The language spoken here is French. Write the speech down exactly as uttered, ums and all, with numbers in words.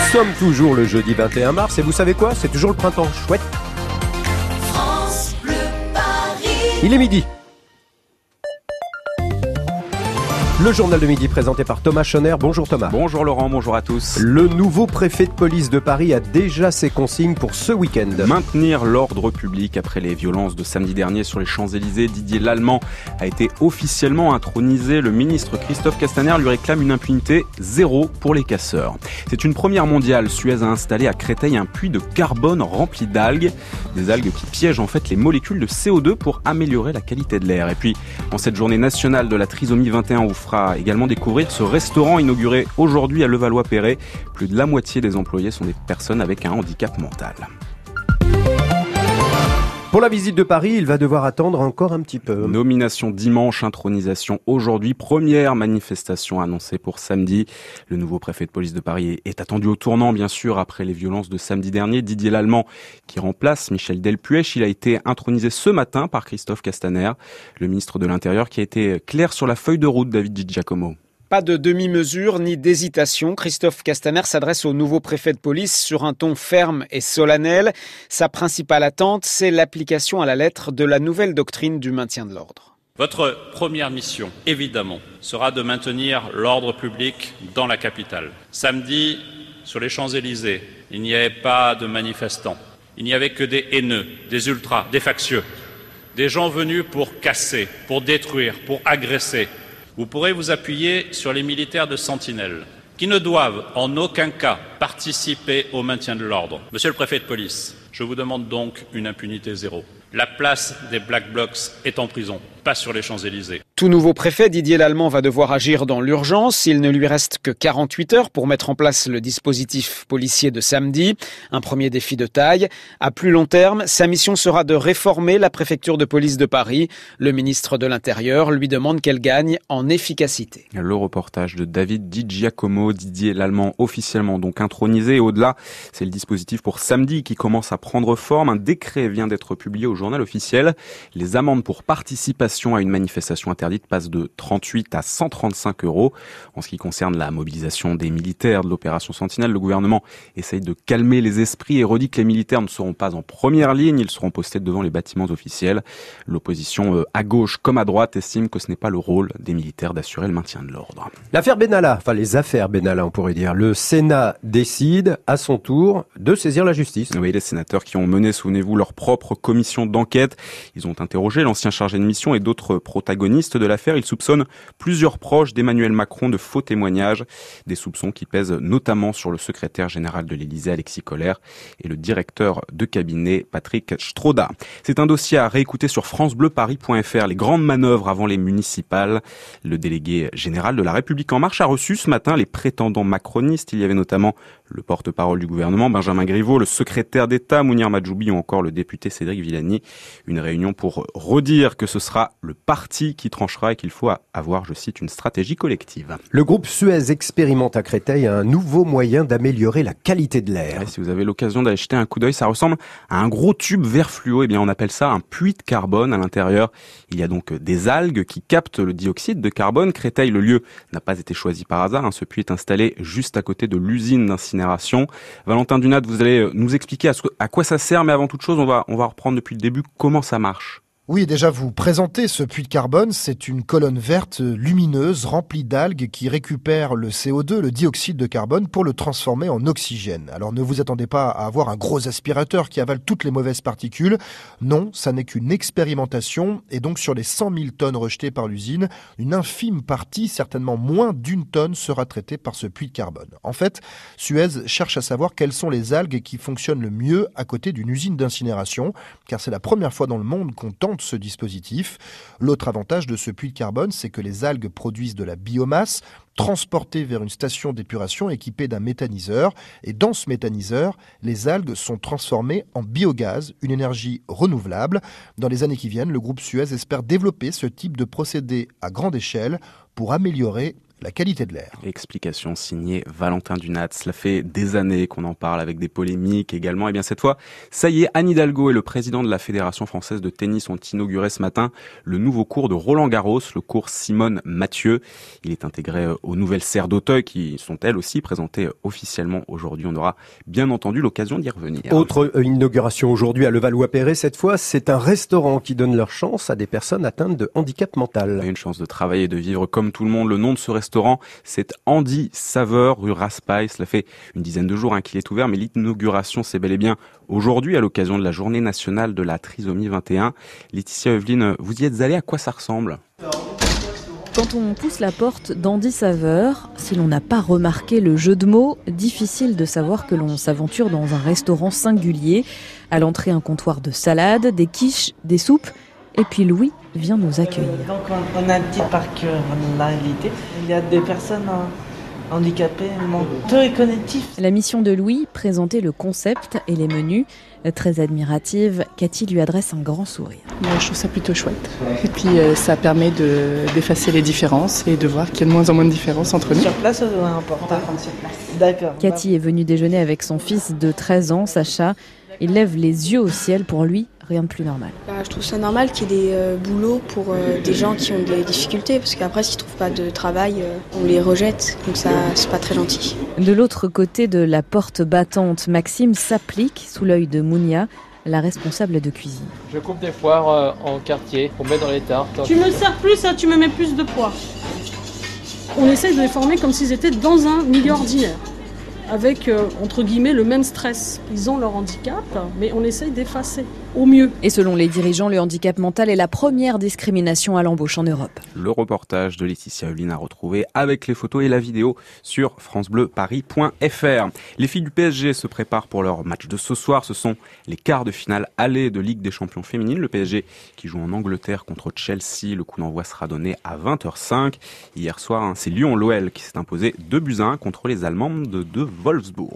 sommes toujours le jeudi vingt et un mars et vous savez quoi ? C'est toujours le printemps. Chouette. France Bleu Paris. Il est midi. Le journal de midi présenté par Thomas Schoner. Bonjour Thomas. Bonjour Laurent, bonjour à tous. Le nouveau préfet de police de Paris a déjà ses consignes pour ce week-end. Maintenir l'ordre public après les violences de samedi dernier sur les Champs-Élysées. Didier Lallement a été officiellement intronisé. Le ministre Christophe Castaner lui réclame une impunité zéro pour les casseurs. C'est une première mondiale. Suez a installé à Créteil un puits de carbone rempli d'algues. Des algues qui piègent en fait les molécules de C O deux pour améliorer la qualité de l'air. Et puis, en cette journée nationale de la trisomie vingt et un, où fera également découvrir ce restaurant inauguré aujourd'hui à Levallois-Perret. Plus de la moitié des employés sont des personnes avec un handicap mental. Pour la visite de Paris, il va devoir attendre encore un petit peu. Nomination dimanche, intronisation aujourd'hui. Première manifestation annoncée pour samedi. Le nouveau préfet de police de Paris est attendu au tournant, bien sûr, après les violences de samedi dernier. Didier Lallement, qui remplace Michel Delpuech, il a été intronisé ce matin par Christophe Castaner, le ministre de l'Intérieur, qui a été clair sur la feuille de route, David Di Giacomo. Pas de demi-mesure ni d'hésitation. Christophe Castaner s'adresse au nouveau préfet de police sur un ton ferme et solennel. Sa principale attente, c'est l'application à la lettre de la nouvelle doctrine du maintien de l'ordre. Votre première mission, évidemment, sera de maintenir l'ordre public dans la capitale. Samedi, sur les Champs-Élysées, il n'y avait pas de manifestants. Il n'y avait que des haineux, des ultras, des factieux. Des gens venus pour casser, pour détruire, pour agresser. Vous pourrez vous appuyer sur les militaires de Sentinelle, qui ne doivent en aucun cas participer au maintien de l'ordre. Monsieur le préfet de police, je vous demande donc une impunité zéro. La place des Black Blocs est en prison, pas sur les Champs-Élysées. Tout nouveau préfet, Didier Lallement, va devoir agir dans l'urgence. Il ne lui reste que quarante-huit heures pour mettre en place le dispositif policier de samedi. Un premier défi de taille. À plus long terme, sa mission sera de réformer la préfecture de police de Paris. Le ministre de l'Intérieur lui demande qu'elle gagne en efficacité. Le reportage de David Di Giacomo. Didier Lallement officiellement donc intronisé. Et au-delà, c'est le dispositif pour samedi qui commence à prendre forme. Un décret vient d'être publié au journal officiel. Les amendes pour participation à une manifestation interdite passe de trente-huit à cent trente-cinq euros. En ce qui concerne la mobilisation des militaires de l'opération Sentinelle, le gouvernement essaye de calmer les esprits et redit que les militaires ne seront pas en première ligne, ils seront postés devant les bâtiments officiels. L'opposition à gauche comme à droite estime que ce n'est pas le rôle des militaires d'assurer le maintien de l'ordre. L'affaire Benalla, enfin les affaires Benalla on pourrait dire. Le Sénat décide à son tour de saisir la justice. Oui, les sénateurs qui ont mené, souvenez-vous, leur propre commission d'enquête. Ils ont interrogé l'ancien chargé de mission et d'autres protagonistes de l'affaire. Ils soupçonnent plusieurs proches d'Emmanuel Macron de faux témoignages, des soupçons qui pèsent notamment sur le secrétaire général de l'Élysée, Alexis Kohler, et le directeur de cabinet, Patrick Stroda. C'est un dossier à réécouter sur francebleuparis point f r. Les grandes manœuvres avant les municipales. Le délégué général de La République En Marche a reçu ce matin les prétendants macronistes. Il y avait notamment le porte-parole du gouvernement, Benjamin Griveaux, le secrétaire d'État, Mounir Mahjoubi, ou encore le député Cédric Villani. Une réunion pour redire que ce sera le parti qui tranchera et qu'il faut avoir, je cite, une stratégie collective. Le groupe Suez expérimente à Créteil un nouveau moyen d'améliorer la qualité de l'air. Et si vous avez l'occasion d'aller jeter un coup d'œil, ça ressemble à un gros tube vert fluo. Eh bien, on appelle ça un puits de carbone. À l'intérieur, il y a donc des algues qui captent le dioxyde de carbone. Créteil, le lieu, n'a pas été choisi par hasard. Ce puits est installé juste à côté de l'usine d'incinération. Valentin Dunat, vous allez nous expliquer à quoi ça sert, mais avant toute chose, on va, on va reprendre depuis le début comment ça marche. Oui, déjà vous présentez ce puits de carbone, c'est une colonne verte lumineuse remplie d'algues qui récupère le C O deux, le dioxyde de carbone, pour le transformer en oxygène. Alors ne vous attendez pas à avoir un gros aspirateur qui avale toutes les mauvaises particules. Non, ça n'est qu'une expérimentation et donc sur les cent mille tonnes rejetées par l'usine, une infime partie, certainement moins d'une tonne, sera traitée par ce puits de carbone. En fait, Suez cherche à savoir quelles sont les algues qui fonctionnent le mieux à côté d'une usine d'incinération, car c'est la première fois dans le monde qu'on tente ce dispositif. L'autre avantage de ce puits de carbone, c'est que les algues produisent de la biomasse transportée vers une station d'épuration équipée d'un méthaniseur. Et dans ce méthaniseur, les algues sont transformées en biogaz, une énergie renouvelable. Dans les années qui viennent, le groupe Suez espère développer ce type de procédé à grande échelle pour améliorer la qualité de l'air. Explication signée Valentin Dunat. Cela fait des années qu'on en parle avec des polémiques également. Et bien cette fois, ça y est, Anne Hidalgo et le président de la Fédération française de tennis ont inauguré ce matin le nouveau cours de Roland Garros, le cours Simone Mathieu. Il est intégré aux nouvelles serres d'Auteuil qui sont elles aussi présentées officiellement aujourd'hui. On aura bien entendu l'occasion d'y revenir. Autre inauguration aujourd'hui à Levallois-Perret. Cette fois, c'est un restaurant qui donne leur chance à des personnes atteintes de handicap mental. Une chance de travailler et de vivre comme tout le monde. Le nom de ce restaurant, c'est Andy Saveur, rue Raspail. Cela fait une dizaine de jours hein, qu'il est ouvert, mais l'inauguration, c'est bel et bien aujourd'hui à l'occasion de la journée nationale de la trisomie vingt et un. Laetitia Evelyne, vous y êtes allée, à quoi ça ressemble ? Quand on pousse la porte d'Andy Saveur, si l'on n'a pas remarqué le jeu de mots, difficile de savoir que l'on s'aventure dans un restaurant singulier. À l'entrée, un comptoir de salade, des quiches, des soupes. Et puis Louis vient nous accueillir. Donc on, on a une petite particularité. Il y a des personnes handicapées mentaux et cognitifs. La mission de Louis, présenter le concept et les menus. Très admirative, Cathy lui adresse un grand sourire. Moi, je trouve ça plutôt chouette. Et puis euh, ça permet de, d'effacer les différences et de voir qu'il y a de moins en moins de différences entre nous. Sur place, on va prendre sur place. D'accord. Cathy est venue déjeuner avec son fils de treize ans, Sacha. Il lève les yeux au ciel. Pour lui, rien de plus normal. Bah, je trouve ça normal qu'il y ait des euh, boulots pour euh, des gens qui ont des difficultés, parce qu'après, s'ils ne trouvent pas de travail, euh, on les rejette, donc ça, c'est pas très gentil. De l'autre côté de la porte battante, Maxime s'applique sous l'œil de Mounia, la responsable de cuisine. Je coupe des poires euh, en quartier pour mettre dans les tartes. Tu me sers plus, hein, tu me mets plus de poires. On essaye de les former comme s'ils étaient dans un milieu ordinaire, avec, euh, entre guillemets, le même stress. Ils ont leur handicap, mais on essaye d'effacer au mieux. Et selon les dirigeants, le handicap mental est la première discrimination à l'embauche en Europe. Le reportage de Laetitia Evelyne à retrouver avec les photos et la vidéo sur francebleuparis point f r. Les filles du P S G se préparent pour leur match de ce soir. Ce sont les quarts de finale aller de Ligue des Champions féminines. Le P S G qui joue en Angleterre contre Chelsea. Le coup d'envoi sera donné à vingt heures cinq. Hier soir, hein, c'est Lyon-L'O L qui s'est imposé deux buts à un contre les Allemandes de Wolfsburg.